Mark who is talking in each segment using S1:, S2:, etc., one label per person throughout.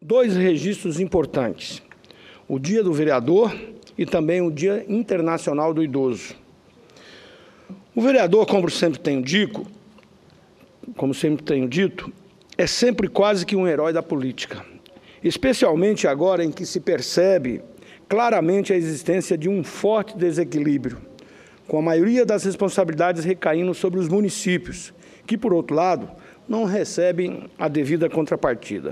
S1: dois registros importantes: o Dia do Vereador e também o Dia Internacional do Idoso. O vereador, como sempre tenho dito, é sempre quase que um herói da política, especialmente agora em que se percebe claramente a existência de um forte desequilíbrio, com a maioria das responsabilidades recaindo sobre os municípios, que, por outro lado, não recebem a devida contrapartida.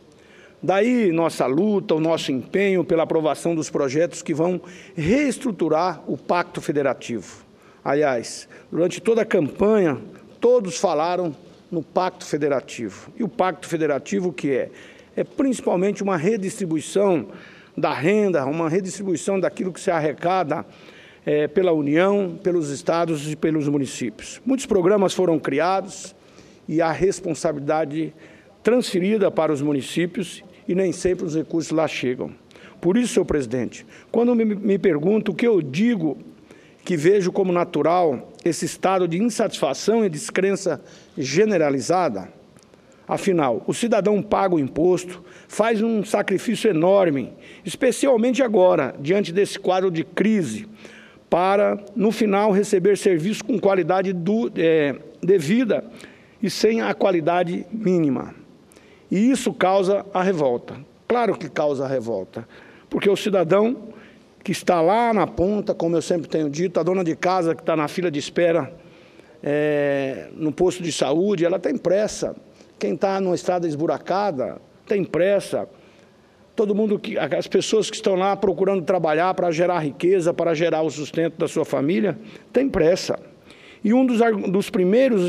S1: Daí nossa luta, o nosso empenho pela aprovação dos projetos que vão reestruturar o Pacto Federativo. Aliás, durante toda a campanha, todos falaram no Pacto Federativo. E o Pacto Federativo o que é? É principalmente uma redistribuição da renda, uma redistribuição daquilo que se arrecada pela União, pelos estados e pelos municípios. Muitos programas foram criados e a responsabilidade transferida para os municípios e nem sempre os recursos lá chegam. Por isso, senhor presidente, quando me pergunto o que eu digo que vejo como natural esse estado de insatisfação e descrença generalizada, afinal, o cidadão paga o imposto, faz um sacrifício enorme, especialmente agora, diante desse quadro de crise, para, no final, receber serviço com qualidade devida e sem a qualidade mínima. E isso causa a revolta. Claro que causa a revolta, porque o cidadão que está lá na ponta, como eu sempre tenho dito, a dona de casa que está na fila de espera no posto de saúde, ela tem pressa. Quem está numa estrada esburacada tem pressa. Todo mundo, as pessoas que estão lá procurando trabalhar para gerar riqueza, para gerar o sustento da sua família, tem pressa. E um dos primeiros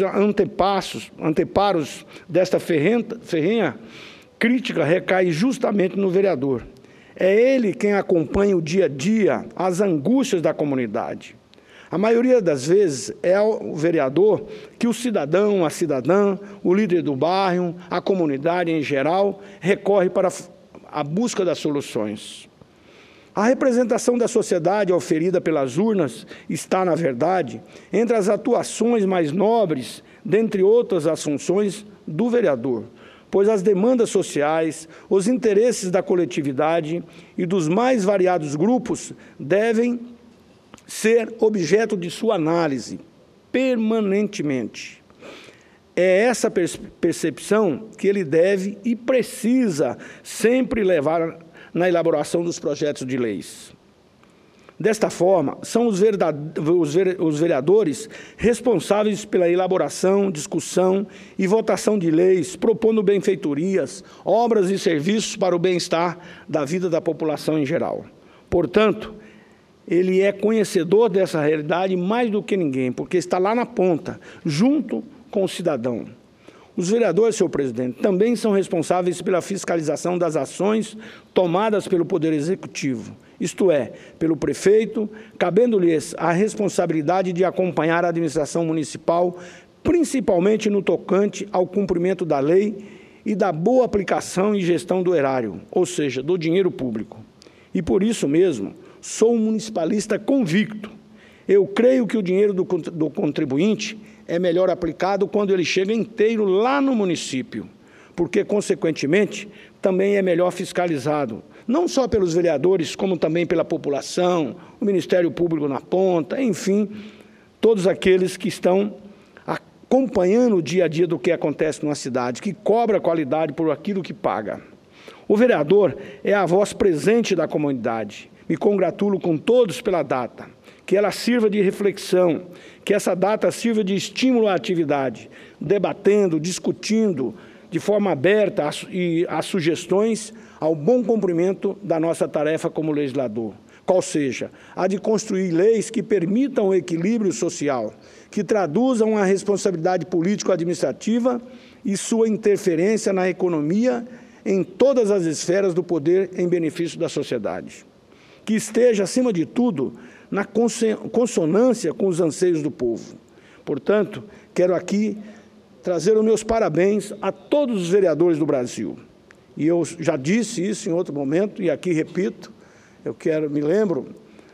S1: anteparos desta ferrenha crítica recai justamente no vereador. É ele quem acompanha o dia a dia, as angústias da comunidade. A maioria das vezes é o vereador que o cidadão, a cidadã, o líder do bairro, a comunidade em geral, recorre para a busca das soluções. A representação da sociedade oferida pelas urnas está, na verdade, entre as atuações mais nobres, dentre outras as funções do vereador, pois as demandas sociais, os interesses da coletividade e dos mais variados grupos devem ser objeto de sua análise permanentemente. É essa percepção que ele deve e precisa sempre levar na elaboração dos projetos de leis. Desta forma, são os vereadores responsáveis pela elaboração, discussão e votação de leis, propondo benfeitorias, obras e serviços para o bem-estar da vida da população em geral. Portanto, ele é conhecedor dessa realidade mais do que ninguém, porque está lá na ponta, junto com o cidadão. Os vereadores, senhor presidente, também são responsáveis pela fiscalização das ações tomadas pelo Poder Executivo, isto é, pelo prefeito, cabendo-lhes a responsabilidade de acompanhar a administração municipal, principalmente no tocante ao cumprimento da lei e da boa aplicação e gestão do erário, ou seja, do dinheiro público. E por isso mesmo, sou um municipalista convicto. Eu creio que o dinheiro do contribuinte é melhor aplicado quando ele chega inteiro lá no município, porque, consequentemente, também é melhor fiscalizado, não só pelos vereadores, como também pela população, o Ministério Público na ponta, enfim, todos aqueles que estão acompanhando o dia a dia do que acontece numa cidade, que cobra qualidade por aquilo que paga. O vereador é a voz presente da comunidade. Me congratulo com todos pela data, que ela sirva de reflexão, que essa data sirva de estímulo à atividade, debatendo, discutindo de forma aberta as sugestões ao bom cumprimento da nossa tarefa como legislador, qual seja a de construir leis que permitam o equilíbrio social, que traduzam a responsabilidade político-administrativa e sua interferência na economia em todas as esferas do poder em benefício da sociedade, que esteja, acima de tudo, na consonância com os anseios do povo. Portanto, quero aqui trazer os meus parabéns a todos os vereadores do Brasil. E eu já disse isso em outro momento, e aqui repito, me lembro,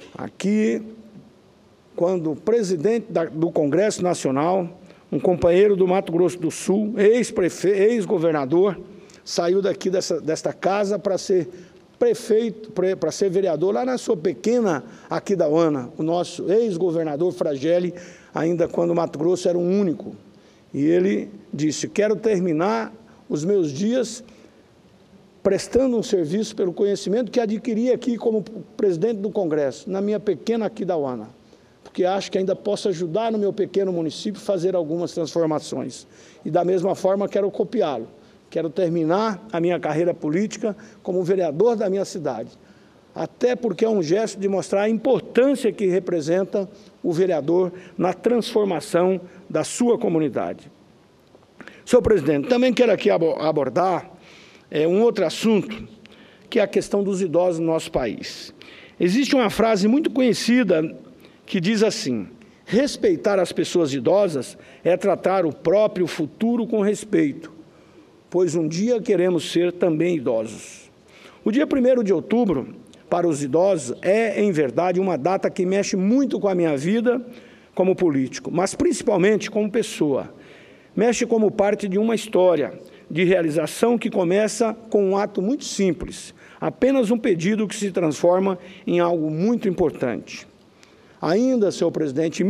S1: aqui, quando o presidente do Congresso Nacional, um companheiro do Mato Grosso do Sul, ex-prefeito, ex-governador, saiu daqui desta casa para ser prefeito, para ser vereador lá na sua pequena Aquidauana, o nosso ex-governador Fragelli, ainda quando o Mato Grosso era um único. E ele disse: quero terminar os meus dias prestando um serviço pelo conhecimento que adquiri aqui como presidente do Congresso, na minha pequena Aquidauana, porque acho que ainda posso ajudar no meu pequeno município a fazer algumas transformações. E da mesma forma quero copiá-lo. Quero terminar a minha carreira política como vereador da minha cidade, até porque é um gesto de mostrar a importância que representa o vereador na transformação da sua comunidade. Senhor presidente, também quero aqui abordar um outro assunto, que é a questão dos idosos no nosso país. Existe uma frase muito conhecida que diz assim: respeitar as pessoas idosas é tratar o próprio futuro com respeito, pois um dia queremos ser também idosos. O dia 1º de outubro, para os idosos, é, em verdade, uma data que mexe muito com a minha vida como político, mas principalmente como pessoa. Mexe como parte de uma história de realização que começa com um ato muito simples, apenas um pedido que se transforma em algo muito importante. Ainda, senhor presidente, em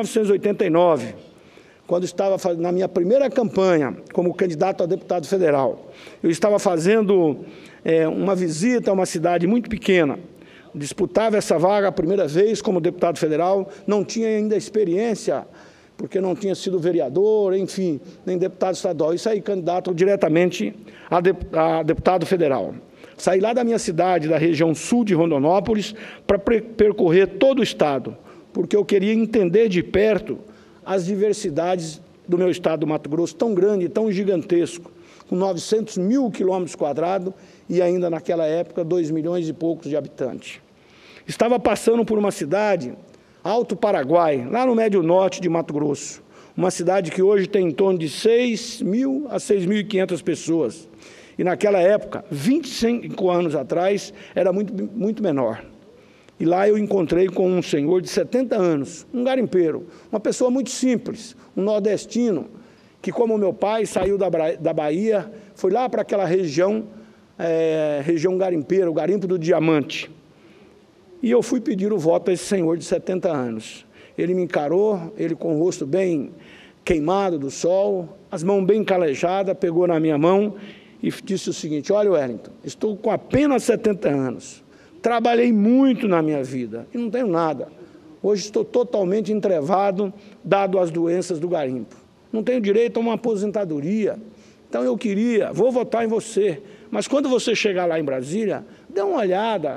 S1: 1989, quando estava na minha primeira campanha como candidato a deputado federal, eu estava fazendo uma visita a uma cidade muito pequena, disputava essa vaga a primeira vez como deputado federal, não tinha ainda experiência, porque não tinha sido vereador, enfim, nem deputado estadual, e saí candidato diretamente a deputado federal. Saí lá da minha cidade, da região sul de Rondonópolis, para percorrer todo o estado, porque eu queria entender de perto as diversidades do meu estado do Mato Grosso, tão grande, tão gigantesco, com 900 mil quilômetros quadrados e ainda naquela época 2 milhões e poucos de habitantes. Estava passando por uma cidade, Alto Paraguai, lá no médio norte de Mato Grosso, uma cidade que hoje tem em torno de 6.000 a 6.500 pessoas. E naquela época, 25 anos atrás, era muito menor. E lá eu encontrei com um senhor de 70 anos, um garimpeiro, uma pessoa muito simples, um nordestino, que como meu pai saiu da Bahia, foi lá para aquela região garimpeira, o garimpo do diamante. E eu fui pedir o voto a esse senhor de 70 anos. Ele me encarou, ele com o rosto bem queimado do sol, as mãos bem calejadas, pegou na minha mão e disse o seguinte: olha, Wellington, estou com apenas 70 anos, trabalhei muito na minha vida e não tenho nada. Hoje estou totalmente entrevado, dado as doenças do garimpo. Não tenho direito a uma aposentadoria. Então eu vou votar em você, mas quando você chegar lá em Brasília, dê uma olhada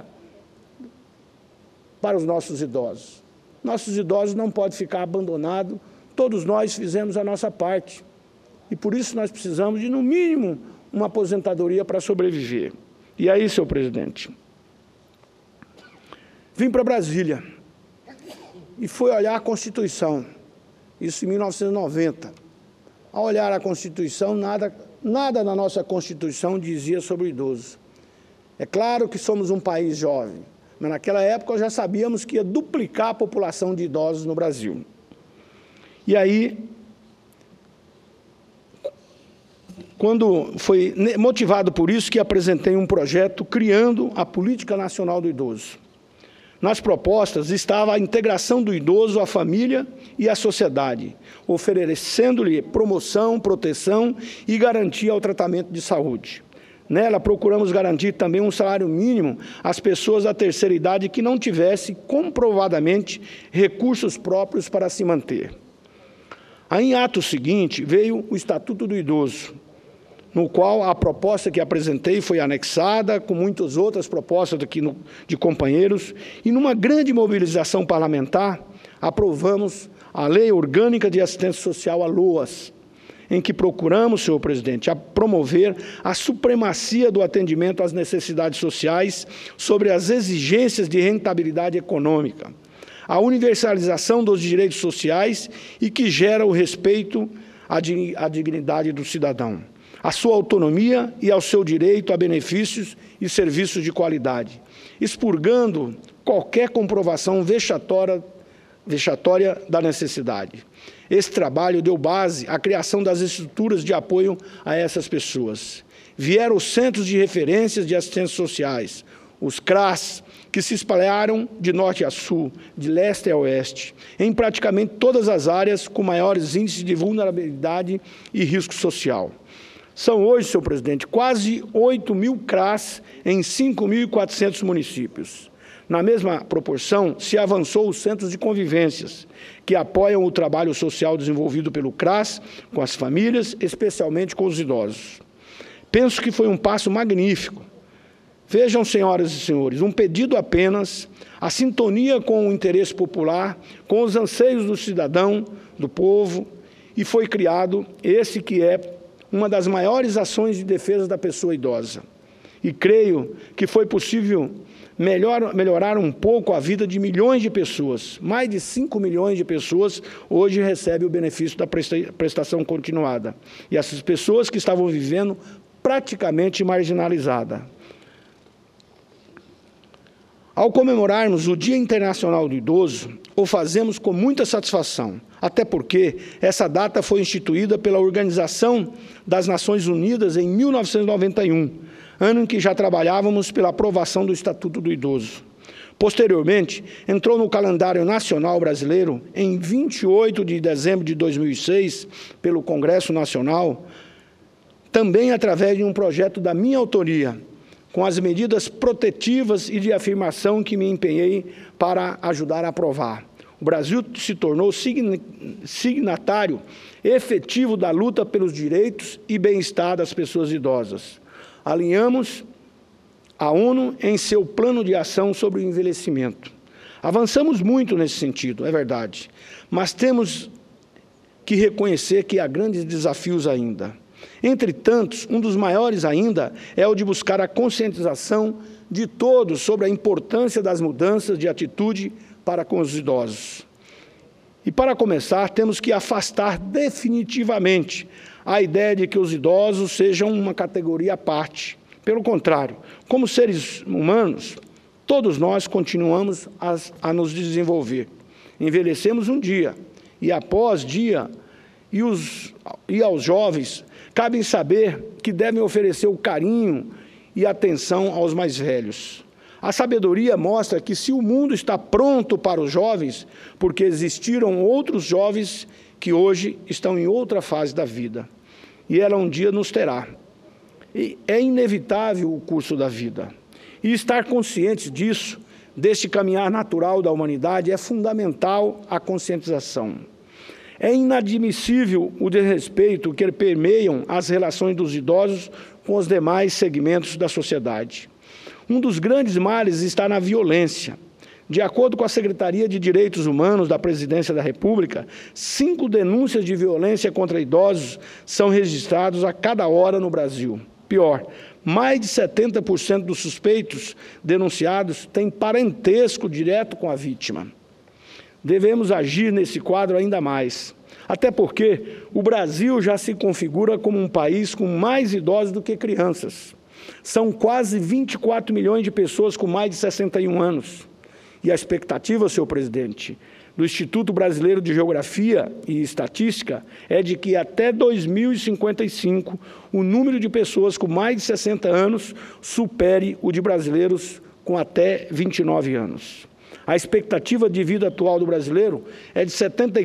S1: para os nossos idosos. Nossos idosos não podem ficar abandonados, todos nós fizemos a nossa parte. E por isso nós precisamos de, no mínimo, uma aposentadoria para sobreviver. E aí, senhor presidente, vim para Brasília e fui olhar a Constituição, isso em 1990. Ao olhar a Constituição, nada na nossa Constituição dizia sobre o idoso. É claro que somos um país jovem, mas naquela época já sabíamos que ia duplicar a população de idosos no Brasil. E aí, quando foi motivado por isso que apresentei um projeto criando a Política Nacional do Idoso. Nas propostas estava a integração do idoso à família e à sociedade, oferecendo-lhe promoção, proteção e garantia ao tratamento de saúde. Nela, procuramos garantir também um salário mínimo às pessoas da terceira idade que não tivessem, comprovadamente, recursos próprios para se manter. Aí, em ato seguinte, veio o Estatuto do Idoso, no qual a proposta que apresentei foi anexada, com muitas outras propostas aqui de companheiros, e numa grande mobilização parlamentar, aprovamos a Lei Orgânica de Assistência Social, a LOAS, em que procuramos, senhor presidente, a promover a supremacia do atendimento às necessidades sociais sobre as exigências de rentabilidade econômica, a universalização dos direitos sociais e que gera o respeito à dignidade do cidadão, à sua autonomia e ao seu direito a benefícios e serviços de qualidade, expurgando qualquer comprovação vexatória da necessidade. Esse trabalho deu base à criação das estruturas de apoio a essas pessoas. vieram os Centros de Referências de Assistências Sociais, os CRAS, que se espalharam de norte a sul, de leste a oeste, em praticamente todas as áreas com maiores índices de vulnerabilidade e risco social. São hoje, senhor presidente, quase 8.000 CRAS em 5.400 municípios. Na mesma proporção, se avançou os centros de convivências, que apoiam o trabalho social desenvolvido pelo CRAS com as famílias, especialmente com os idosos. Penso que foi um passo magnífico. Vejam, senhoras e senhores, um pedido apenas, a sintonia com o interesse popular, com os anseios do cidadão, do povo, e foi criado esse que é uma das maiores ações de defesa da pessoa idosa. E creio que foi possível melhorar um pouco a vida de milhões de pessoas. Mais de 5 milhões de pessoas hoje recebem o benefício da prestação continuada. E essas pessoas que estavam vivendo praticamente marginalizadas. Ao comemorarmos o Dia Internacional do Idoso, o fazemos com muita satisfação, até porque essa data foi instituída pela Organização das Nações Unidas em 1991, ano em que já trabalhávamos pela aprovação do Estatuto do Idoso. Posteriormente, entrou no calendário nacional brasileiro em 28 de dezembro de 2006, pelo Congresso Nacional, também através de um projeto da minha autoria, com as medidas protetivas e de afirmação que me empenhei para ajudar a aprovar. O Brasil se tornou signatário efetivo da luta pelos direitos e bem-estar das pessoas idosas. Alinhamos a ONU em seu plano de ação sobre o envelhecimento. Avançamos muito nesse sentido, é verdade, mas temos que reconhecer que há grandes desafios ainda. Entre tantos, um dos maiores ainda é o de buscar a conscientização de todos sobre a importância das mudanças de atitude para com os idosos. E, para começar, temos que afastar definitivamente a ideia de que os idosos sejam uma categoria à parte. Pelo contrário, como seres humanos, todos nós continuamos a nos desenvolver. Envelhecemos um dia, e após dia, e aos jovens, cabe saber que devem oferecer o carinho e atenção aos mais velhos. A sabedoria mostra que se o mundo está pronto para os jovens, porque existiram outros jovens que hoje estão em outra fase da vida. E ela um dia nos terá. E é inevitável o curso da vida. E estar conscientes disso, deste caminhar natural da humanidade, é fundamental a conscientização. É inadmissível o desrespeito que permeiam as relações dos idosos com os demais segmentos da sociedade. Um dos grandes males está na violência. De acordo com a Secretaria de Direitos Humanos da Presidência da República, 5 denúncias de violência contra idosos são registradas a cada hora no Brasil. Pior, mais de 70% dos suspeitos denunciados têm parentesco direto com a vítima. Devemos agir nesse quadro ainda mais, até porque o Brasil já se configura como um país com mais idosos do que crianças. São quase 24 milhões de pessoas com mais de 61 anos. E a expectativa, senhor presidente, do Instituto Brasileiro de Geografia e Estatística é de que até 2055 o número de pessoas com mais de 60 anos supere o de brasileiros com até 29 anos. A expectativa de vida atual do brasileiro é de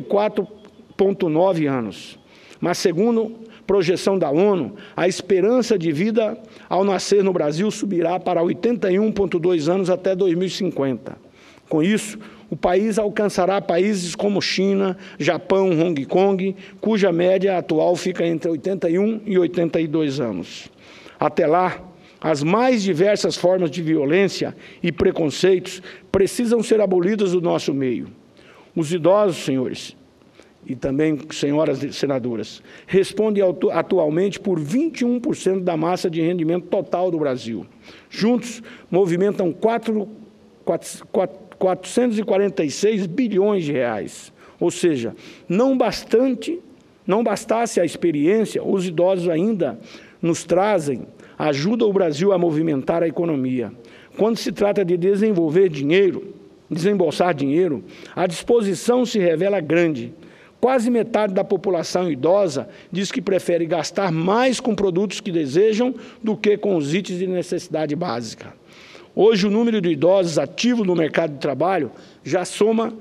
S1: 74,9 anos. Mas, segundo projeção da ONU, a esperança de vida ao nascer no Brasil subirá para 81,2 anos até 2050. Com isso, o país alcançará países como China, Japão, Hong Kong, cuja média atual fica entre 81 e 82 anos. Até lá, as mais diversas formas de violência e preconceitos precisam ser abolidas do nosso meio. Os idosos, senhores, e também senhoras senadoras, respondem atualmente por 21% da massa de rendimento total do Brasil. Juntos, movimentam 446 bilhões de reais. Ou seja, não bastasse a experiência, os idosos ainda nos trazem, ajudam o Brasil a movimentar a economia. Quando se trata de desembolsar dinheiro, a disposição se revela grande. Quase metade da população idosa diz que prefere gastar mais com produtos que desejam do que com os itens de necessidade básica. Hoje, o número de idosos ativos no mercado de trabalho já soma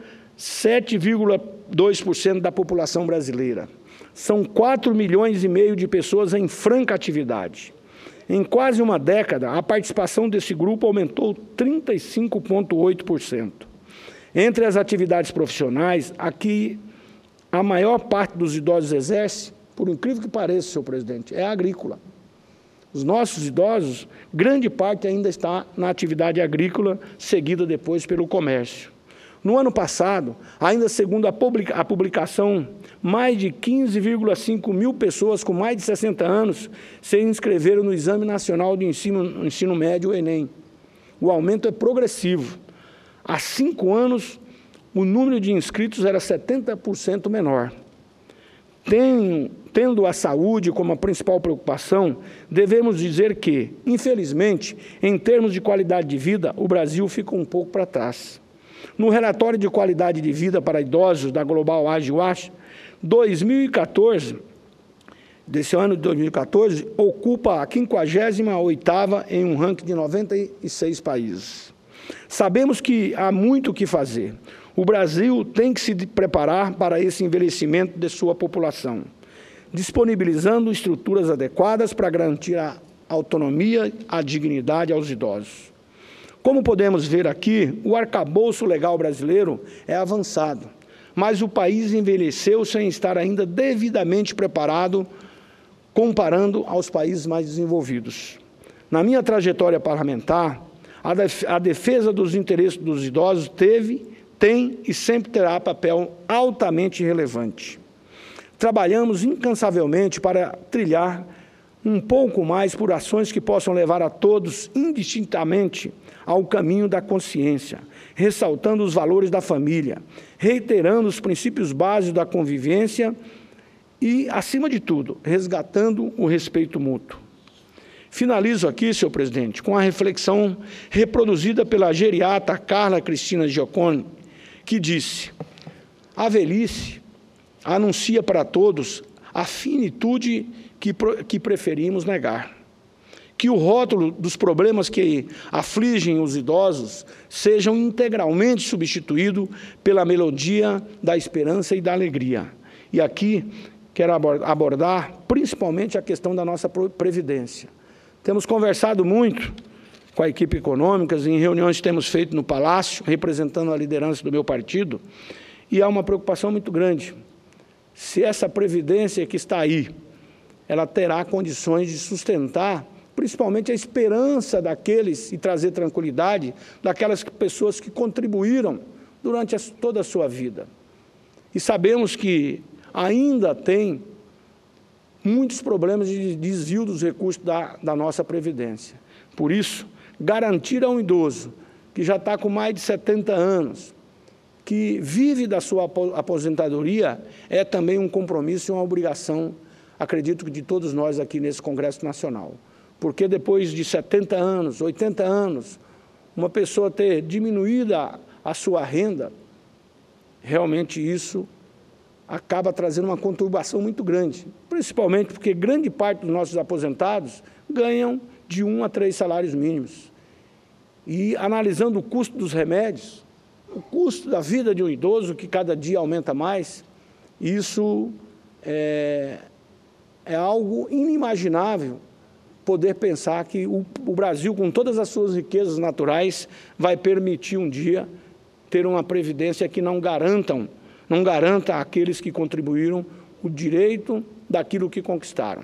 S1: 7,2% da população brasileira. São 4,5 milhões de pessoas em franca atividade. Em quase uma década, a participação desse grupo aumentou 35,8%. Entre as atividades profissionais, aqui a maior parte dos idosos exerce, por incrível que pareça, senhor presidente, é agrícola. Os nossos idosos, grande parte ainda está na atividade agrícola, seguida depois pelo comércio. No ano passado, ainda segundo a publicação, mais de 15,5 mil pessoas com mais de 60 anos se inscreveram no Exame Nacional de Ensino Médio, o Enem. O aumento é progressivo. Há 5 anos, o número de inscritos era 70% menor. Tendo a saúde como a principal preocupação, devemos dizer que, infelizmente, em termos de qualidade de vida, o Brasil fica um pouco para trás. No relatório de qualidade de vida para idosos da Global Age Watch, 2014, desse ano de 2014, ocupa a 58ª em um ranking de 96 países. Sabemos que há muito o que fazer. O Brasil tem que se preparar para esse envelhecimento de sua população, disponibilizando estruturas adequadas para garantir a autonomia e a dignidade aos idosos. Como podemos ver aqui, o arcabouço legal brasileiro é avançado, mas o país envelheceu sem estar ainda devidamente preparado, comparando aos países mais desenvolvidos. Na minha trajetória parlamentar, a defesa dos interesses dos idosos tem e sempre terá papel altamente relevante. Trabalhamos incansavelmente para trilhar um pouco mais por ações que possam levar a todos indistintamente ao caminho da consciência, ressaltando os valores da família, reiterando os princípios básicos da convivência e, acima de tudo, resgatando o respeito mútuo. Finalizo aqui, senhor presidente, com a reflexão reproduzida pela geriatra Carla Cristina Giaccone, que disse: a velhice anuncia para todos a finitude que preferimos negar. Que o rótulo dos problemas que afligem os idosos sejam integralmente substituído pela melodia da esperança e da alegria. E aqui quero abordar principalmente a questão da nossa previdência. Temos conversado muito com a equipe econômica, em reuniões que temos feito no Palácio, representando a liderança do meu partido, e há uma preocupação muito grande. Se essa previdência que está aí, ela terá condições de sustentar, principalmente a esperança daqueles, e trazer tranquilidade, daquelas pessoas que contribuíram durante toda a sua vida. E sabemos que ainda tem muitos problemas de desvio dos recursos da nossa Previdência. Por isso, garantir a um idoso que já está com mais de 70 anos, que vive da sua aposentadoria, é também um compromisso e uma obrigação, acredito que de todos nós aqui nesse Congresso Nacional. Porque depois de 70 anos, 80 anos, uma pessoa ter diminuído a sua renda, realmente isso acaba trazendo uma conturbação muito grande, principalmente porque grande parte dos nossos aposentados ganham de 1 a 3 salários mínimos. E analisando o custo dos remédios, o custo da vida de um idoso, que cada dia aumenta mais, isso é algo inimaginável, poder pensar que o Brasil, com todas as suas riquezas naturais, vai permitir um dia ter uma previdência que não garanta àqueles que contribuíram o direito daquilo que conquistaram.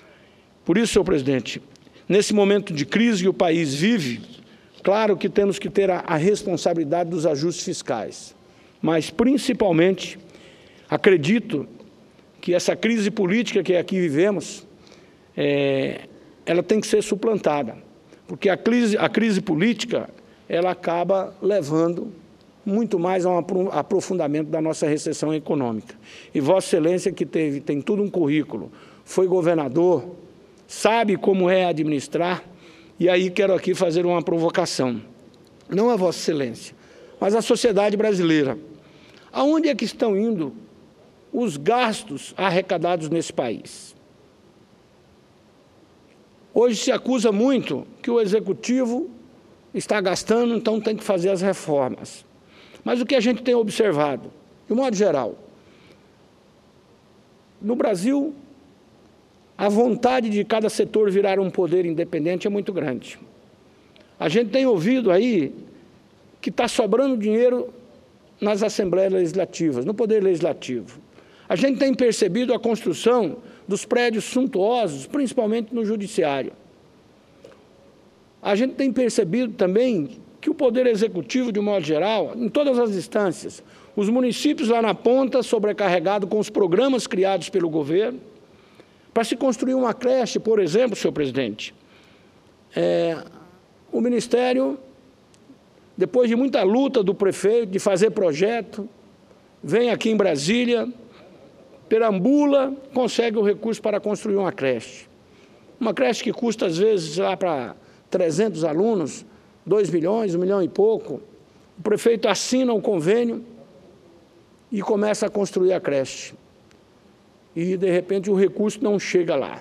S1: Por isso, senhor presidente, nesse momento de crise que o país vive, claro que temos que ter a responsabilidade dos ajustes fiscais, mas, principalmente, acredito que essa crise política que aqui vivemos, ela tem que ser suplantada, porque a crise política, ela acaba levando muito mais a um aprofundamento da nossa recessão econômica. E Vossa Excelência, que tem todo um currículo, foi governador, sabe como é administrar, e aí quero aqui fazer uma provocação. Não a Vossa Excelência, mas a sociedade brasileira. Aonde é que estão indo os gastos arrecadados nesse país. Hoje se acusa muito que o Executivo está gastando, então tem que fazer as reformas. Mas o que a gente tem observado, de modo geral, no Brasil, a vontade de cada setor virar um poder independente é muito grande. A gente tem ouvido aí que está sobrando dinheiro nas assembleias legislativas, no poder legislativo. A gente tem percebido a construção dos prédios suntuosos, principalmente no judiciário. A gente tem percebido também que o poder executivo, de um modo geral, em todas as instâncias, os municípios lá na ponta, sobrecarregados com os programas criados pelo governo, para se construir uma creche, por exemplo, senhor presidente, o Ministério, depois de muita luta do prefeito, de fazer projeto, vem aqui em Brasília, perambula, consegue o recurso para construir uma creche. Uma creche que custa, às vezes, lá para 300 alunos, 2 milhões, 1 milhão e pouco. O prefeito assina o convênio e começa a construir a creche. E, de repente, o recurso não chega lá.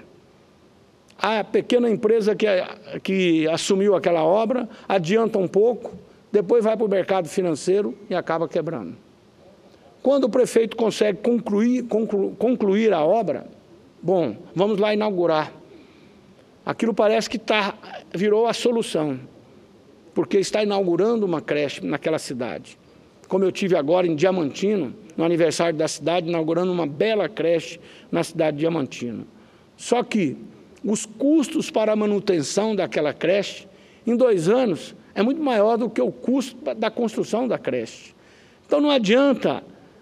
S1: A pequena empresa que assumiu aquela obra adianta um pouco, depois vai para o mercado financeiro e acaba quebrando. Quando o prefeito consegue concluir a obra, bom, vamos lá inaugurar. Aquilo parece que virou a solução, porque está inaugurando uma creche naquela cidade. Como eu tive agora em Diamantino, no aniversário da cidade, inaugurando uma bela creche na cidade de Diamantino. Só que os custos para a manutenção daquela creche, em 2 anos, é muito maior do que o custo da construção da creche. Então, não adianta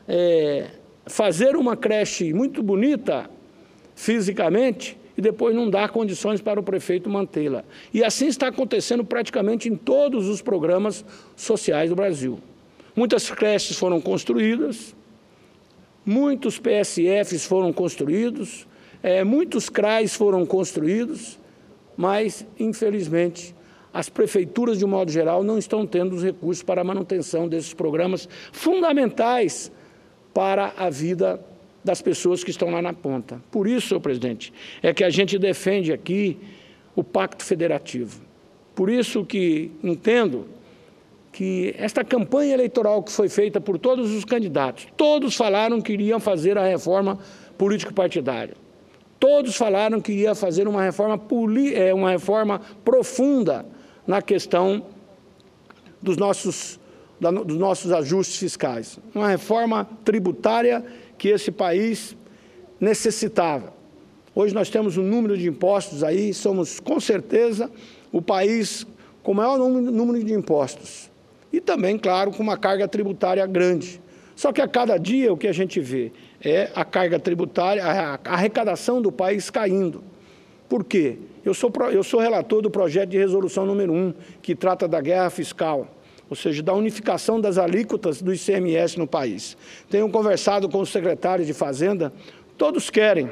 S1: fazer uma creche muito bonita fisicamente e depois não dar condições para o prefeito mantê-la. E assim está acontecendo praticamente em todos os programas sociais do Brasil. Muitas creches foram construídas, muitos PSFs foram construídos, muitos CRAs foram construídos, mas, infelizmente, as prefeituras, de um modo geral, não estão tendo os recursos para a manutenção desses programas fundamentais para a vida das pessoas que estão lá na ponta. Por isso, senhor presidente, é que a gente defende aqui o Pacto Federativo. Por isso que entendo que esta campanha eleitoral que foi feita por todos os candidatos, todos falaram que iriam fazer a reforma político-partidária. Todos falaram que ia fazer uma reforma profunda na questão dos nossos ajustes fiscais. Uma reforma tributária que esse país necessitava. Hoje nós temos um número de impostos aí, somos com certeza o país com o maior número de impostos. E também, claro, com uma carga tributária grande. Só que a cada dia o que a gente vê é a carga tributária, a arrecadação do país caindo. Por quê? Eu sou relator do projeto de resolução número 1, que trata da guerra fiscal, ou seja, da unificação das alíquotas do ICMS no país. Tenho conversado com os secretários de Fazenda, todos querem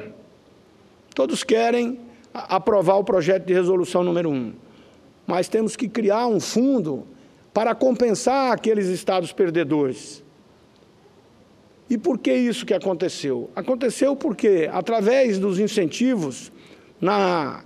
S1: aprovar o projeto de resolução número 1, mas temos que criar um fundo para compensar aqueles estados perdedores. E por que isso que aconteceu? Aconteceu porque, através dos incentivos, na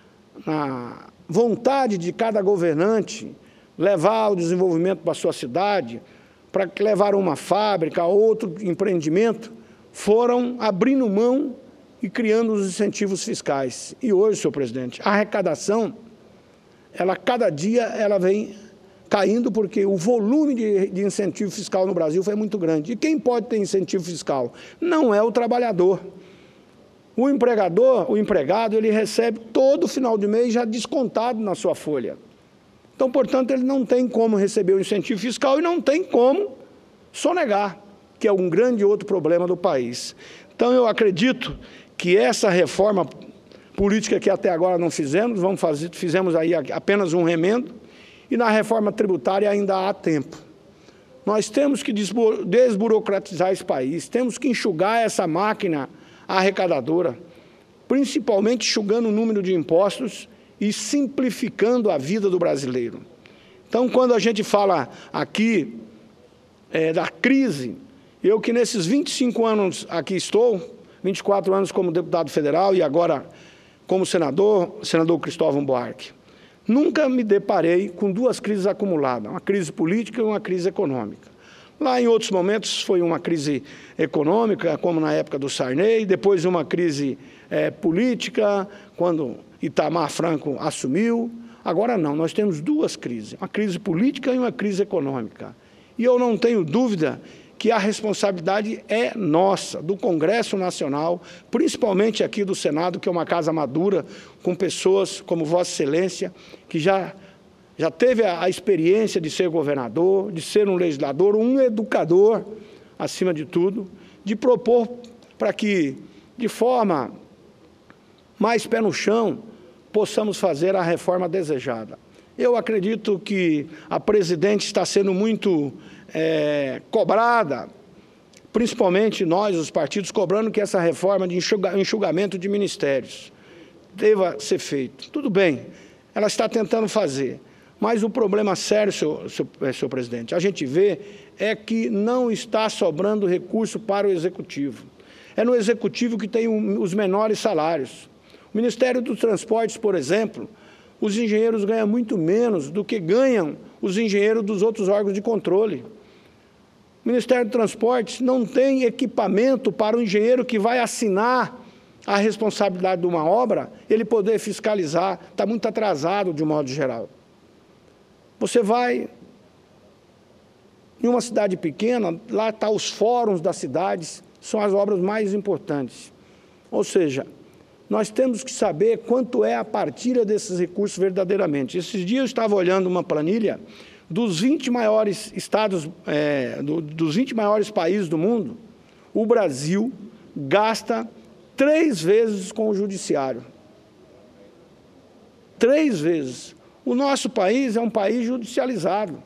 S1: vontade de cada governante levar o desenvolvimento para a sua cidade, para levar uma fábrica, outro empreendimento, foram abrindo mão e criando os incentivos fiscais. E hoje, senhor presidente, a arrecadação, cada dia ela vem caindo porque o volume de incentivo fiscal no Brasil foi muito grande. E quem pode ter incentivo fiscal? Não é o trabalhador. O empregado, ele recebe todo final de mês já descontado na sua folha. Então, portanto, ele não tem como receber o incentivo fiscal e não tem como sonegar, que é um grande outro problema do país. Então, eu acredito que essa reforma política que até agora não fizemos, fizemos aí apenas um remendo, e na reforma tributária ainda há tempo. Nós temos que desburocratizar esse país, temos que enxugar essa máquina arrecadadora, principalmente enxugando o número de impostos e simplificando a vida do brasileiro. Então, quando a gente fala aqui da crise, Eu que nesses 25 anos aqui estou, 24 anos como deputado federal e agora como senador Cristóvão Buarque, nunca me deparei com duas crises acumuladas, uma crise política e uma crise econômica. Lá em outros momentos foi uma crise econômica, como na época do Sarney, depois uma crise política, quando Itamar Franco assumiu. Agora não, nós temos duas crises, uma crise política e uma crise econômica. E eu não tenho dúvida que a responsabilidade é nossa, do Congresso Nacional, principalmente aqui do Senado, que é uma casa madura, com pessoas como Vossa Excelência, que já teve a experiência de ser governador, de ser um legislador, um educador, acima de tudo, de propor para que, de forma mais pé no chão, possamos fazer a reforma desejada. Eu acredito que a presidente está sendo muito cobrada, principalmente nós, os partidos, cobrando que essa reforma de enxugamento de ministérios deva ser feita. Tudo bem, ela está tentando fazer, mas o problema sério, senhor presidente, a gente vê é que não está sobrando recurso para o Executivo. É no Executivo que tem os menores salários. O Ministério dos Transportes, por exemplo, os engenheiros ganham muito menos do que ganham os engenheiros dos outros órgãos de controle. O Ministério do Transportes não tem equipamento para o engenheiro que vai assinar a responsabilidade de uma obra, ele poder fiscalizar, está muito atrasado de modo geral. Você vai em uma cidade pequena, lá estão os fóruns das cidades, são as obras mais importantes. Ou seja, nós temos que saber quanto é a partilha desses recursos verdadeiramente. Esses dias eu estava olhando uma planilha dos 20 maiores estados, dos 20 maiores países do mundo, o Brasil gasta 3 vezes com o judiciário. 3 vezes. O nosso país é um país judicializado.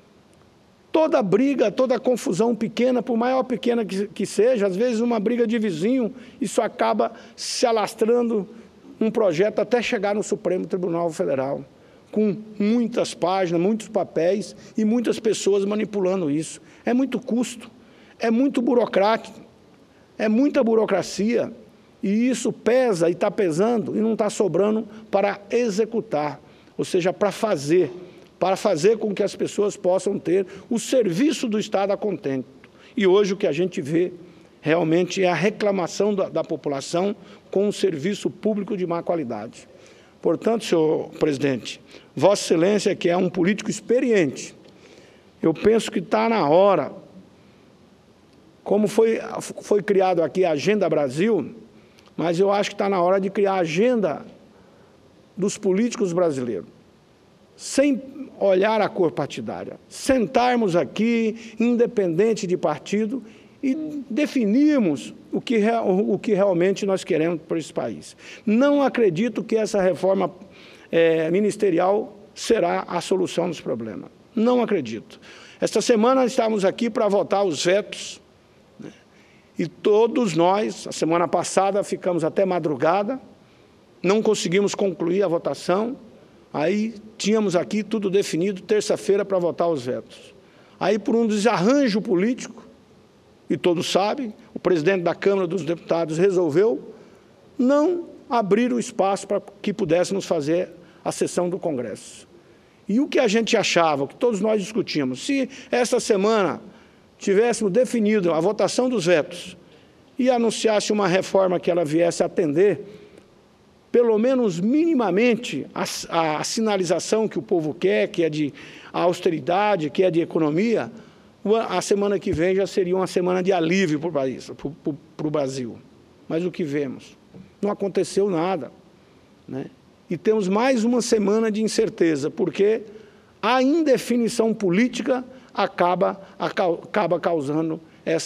S1: Toda briga, toda confusão pequena, por maior pequena que seja, às vezes uma briga de vizinho, isso acaba se alastrando um projeto até chegar no Supremo Tribunal Federal, com muitas páginas, muitos papéis e muitas pessoas manipulando isso. É muito custo, é muito burocrático, é muita burocracia, e isso pesa e está pesando e não está sobrando para executar, ou seja, para fazer com que as pessoas possam ter o serviço do Estado a contento. E hoje o que a gente vê realmente é a reclamação da população com um serviço público de má qualidade. Portanto, senhor presidente, Vossa Excelência, que é um político experiente, eu penso que está na hora, como foi criado aqui a Agenda Brasil, mas eu acho que está na hora de criar a agenda dos políticos brasileiros, sem olhar a cor partidária, sentarmos aqui, independente de partido, e definirmos o que realmente nós queremos para esse país. Não acredito que essa reforma ministerial será a solução dos problemas. Não acredito. Esta semana estávamos aqui para votar os vetos, né? E todos nós, a semana passada, ficamos até madrugada, não conseguimos concluir a votação. Aí tínhamos aqui tudo definido, terça-feira, para votar os vetos. Aí, por um desarranjo político, e todos sabem, o presidente da Câmara dos Deputados resolveu não abrir o espaço para que pudéssemos fazer a sessão do Congresso. E o que a gente achava, o que todos nós discutimos, se esta semana tivéssemos definido a votação dos vetos e anunciasse uma reforma que ela viesse a atender, pelo menos minimamente, a sinalização que o povo quer, que é de austeridade, que é de economia, a semana que vem já seria uma semana de alívio para o Brasil. Mas o que vemos? Não aconteceu nada, né? E temos mais uma semana de incerteza, porque a indefinição política acaba causando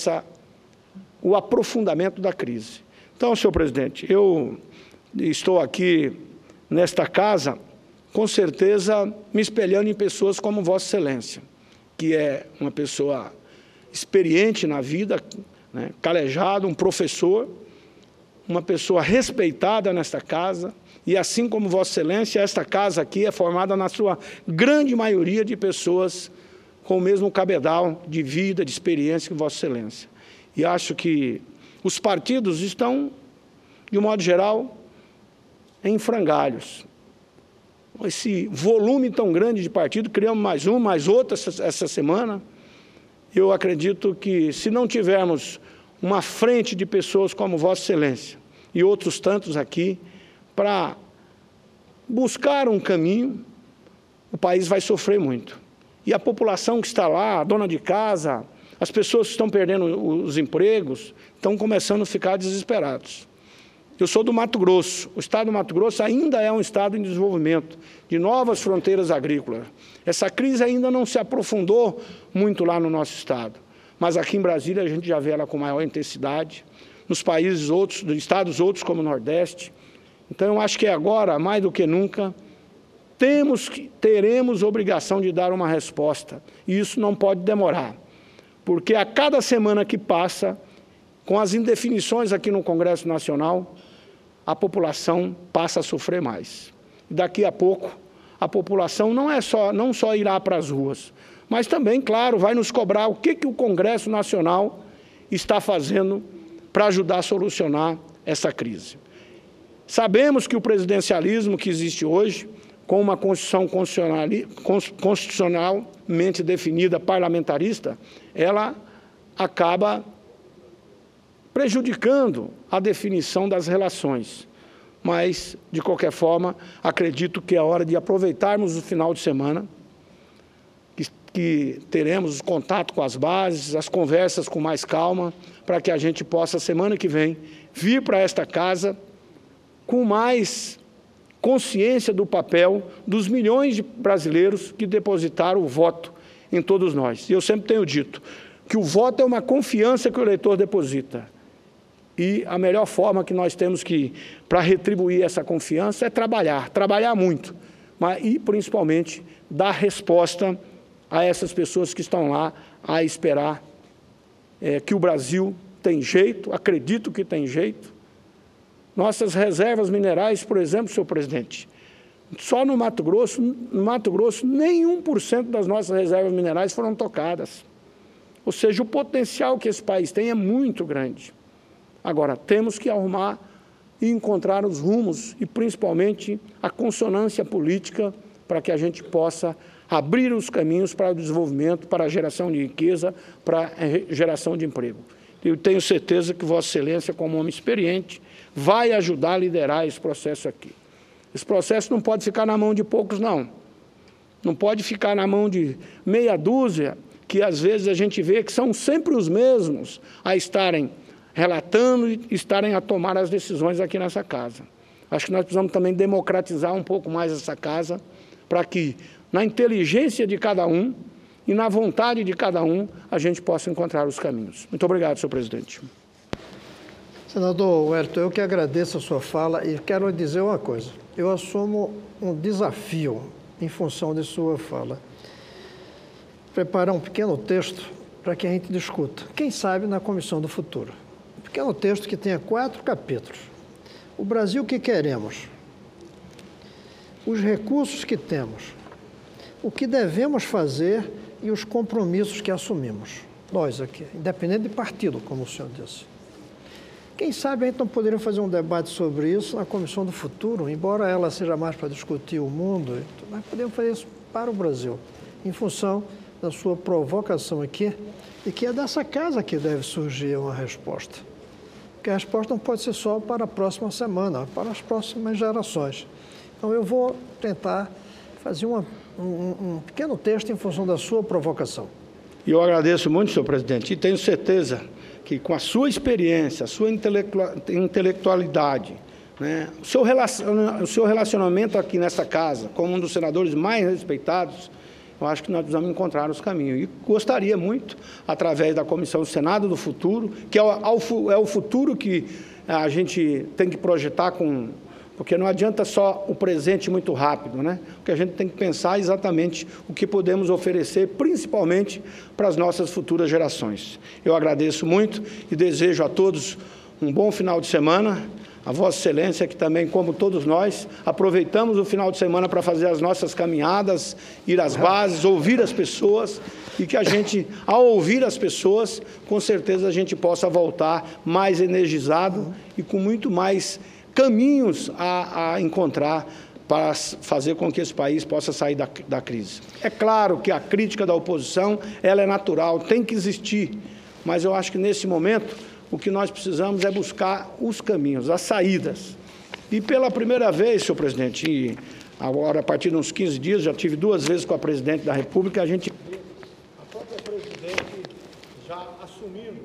S1: o aprofundamento da crise. Então, senhor presidente, eu estou aqui nesta casa, com certeza, me espelhando em pessoas como Vossa Excelência, que é uma pessoa experiente na vida, né, calejado, um professor, uma pessoa respeitada nesta casa, e assim como Vossa Excelência, esta casa aqui é formada na sua grande maioria de pessoas com o mesmo cabedal de vida, de experiência que Vossa Excelência. E acho que os partidos estão, de um modo geral, em frangalhos. Esse volume tão grande de partido, criamos mais um, mais outro essa semana. Eu acredito que, se não tivermos uma frente de pessoas como Vossa Excelência e outros tantos aqui, para buscar um caminho, o país vai sofrer muito. E a população que está lá, a dona de casa, as pessoas que estão perdendo os empregos, estão começando a ficar desesperados. Eu sou do Mato Grosso. O estado do Mato Grosso ainda é um estado em desenvolvimento, de novas fronteiras agrícolas. Essa crise ainda não se aprofundou muito lá no nosso estado, mas aqui em Brasília a gente já vê ela com maior intensidade, nos países outros, nos estados outros como o Nordeste. Então eu acho que agora, mais do que nunca, teremos obrigação de dar uma resposta, e isso não pode demorar, porque a cada semana que passa, com as indefinições aqui no Congresso Nacional, a população passa a sofrer mais. Daqui a pouco, a população não só irá para as ruas, mas também, claro, vai nos cobrar o que o Congresso Nacional está fazendo para ajudar a solucionar essa crise. Sabemos que o presidencialismo que existe hoje, com uma Constituição constitucionalmente definida parlamentarista, ela acaba prejudicando a definição das relações. Mas, de qualquer forma, acredito que é hora de aproveitarmos o final de semana, que teremos o contato com as bases, as conversas com mais calma, para que a gente possa, semana que vem, vir para esta casa com mais consciência do papel dos milhões de brasileiros que depositaram o voto em todos nós. E eu sempre tenho dito que o voto é uma confiança que o eleitor deposita. E a melhor forma que nós temos para retribuir essa confiança é trabalhar muito, e principalmente dar resposta a essas pessoas que estão lá a esperar que o Brasil tem jeito, acredito que tem jeito. Nossas reservas minerais, por exemplo, senhor presidente, só no Mato Grosso, nem 1% das nossas reservas minerais foram tocadas. Ou seja, o potencial que esse país tem é muito grande. Agora, temos que arrumar e encontrar os rumos e, principalmente, a consonância política para que a gente possa abrir os caminhos para o desenvolvimento, para a geração de riqueza, para a geração de emprego. Eu tenho certeza que Vossa Excelência, como homem experiente, vai ajudar a liderar esse processo aqui. Esse processo não pode ficar na mão de poucos, não. Não pode ficar na mão de meia dúzia, que às vezes a gente vê que são sempre os mesmos a estarem relatando e estarem a tomar as decisões aqui nessa casa. Acho que nós precisamos também democratizar um pouco mais essa casa, para que, na inteligência de cada um e na vontade de cada um, a gente possa encontrar os caminhos. Muito obrigado, senhor presidente.
S2: Senador Wellington, eu que agradeço a sua fala e quero dizer uma coisa. Eu assumo um desafio em função de sua fala. Preparar um pequeno texto para que a gente discuta, quem sabe na Comissão do Futuro. Um pequeno texto que tenha 4 capítulos. O Brasil que queremos, os recursos que temos, o que devemos fazer e os compromissos que assumimos. Nós aqui, independente de partido, como o senhor disse. Quem sabe a gente não poderia fazer um debate sobre isso na Comissão do Futuro, embora ela seja mais para discutir o mundo, nós podemos fazer isso para o Brasil, em função da sua provocação aqui, e que é dessa casa que deve surgir uma resposta. Porque a resposta não pode ser só para a próxima semana, para as próximas gerações. Então eu vou tentar fazer um pequeno texto em função da sua provocação.
S1: E eu agradeço muito, senhor presidente, e tenho certeza que com a sua experiência, a sua intelectualidade, né, o seu relacionamento aqui nessa casa, como um dos senadores mais respeitados, eu acho que nós precisamos encontrar os caminhos. E gostaria muito, através da Comissão do Senado do Futuro, que é o futuro que a gente tem que projetar porque não adianta só o presente muito rápido, né? Porque a gente tem que pensar exatamente o que podemos oferecer, principalmente para as nossas futuras gerações. Eu agradeço muito e desejo a todos um bom final de semana, a Vossa Excelência, que também, como todos nós, aproveitamos o final de semana para fazer as nossas caminhadas, ir às bases, ouvir as pessoas, e que a gente, ao ouvir as pessoas, com certeza a gente possa voltar mais energizado e com muito mais caminhos a encontrar para fazer com que esse país possa sair da crise. É claro que a crítica da oposição, ela é natural, tem que existir, mas eu acho que nesse momento o que nós precisamos é buscar os caminhos, as saídas. E pela primeira vez, senhor presidente, e agora a partir de uns 15 dias, já tive 2 vezes com a presidente da República, a gente vê a própria presidente já assumindo,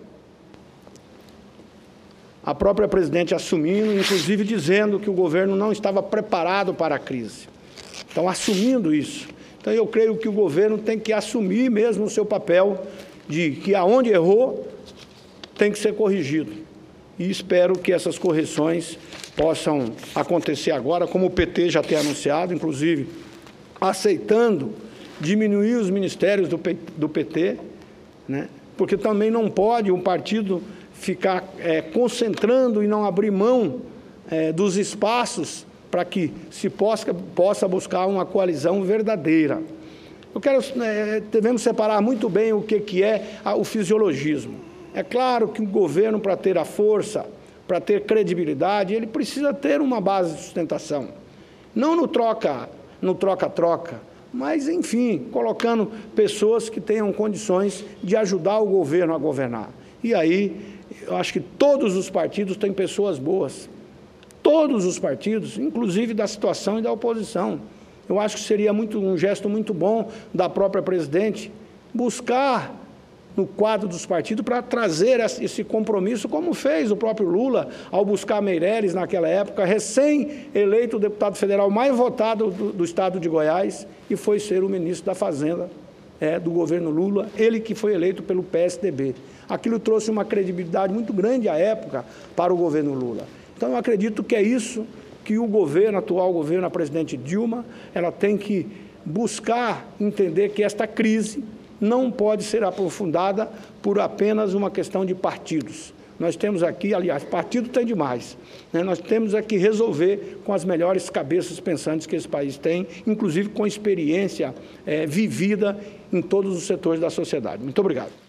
S1: inclusive dizendo que o governo não estava preparado para a crise. Então, assumindo isso. Então, eu creio que o governo tem que assumir mesmo o seu papel de que aonde errou, tem que ser corrigido. E espero que essas correções possam acontecer agora, como o PT já tem anunciado, inclusive aceitando diminuir os ministérios do PT, né? Porque também não pode um partido ficar concentrando e não abrir mão dos espaços para que se possa buscar uma coalizão verdadeira. Devemos separar muito bem o que é o fisiologismo. É claro que o governo, para ter a força, para ter credibilidade, ele precisa ter uma base de sustentação. Não no troca-troca, mas, enfim, colocando pessoas que tenham condições de ajudar o governo a governar. E aí, eu acho que todos os partidos têm pessoas boas. Todos os partidos, inclusive da situação e da oposição. Eu acho que seria um gesto muito bom da própria presidente buscar no quadro dos partidos para trazer esse compromisso, como fez o próprio Lula, ao buscar Meireles naquela época, recém-eleito deputado federal mais votado do estado de Goiás, e foi ser o ministro da Fazenda do governo Lula, ele que foi eleito pelo PSDB. Aquilo trouxe uma credibilidade muito grande à época para o governo Lula. Então, eu acredito que é isso que o atual governo, a presidente Dilma, ela tem que buscar entender que esta crise não pode ser aprofundada por apenas uma questão de partidos. Nós temos aqui, aliás, partido tem demais, né? Nós temos aqui resolver com as melhores cabeças pensantes que esse país tem, inclusive com experiência vivida em todos os setores da sociedade. Muito obrigado.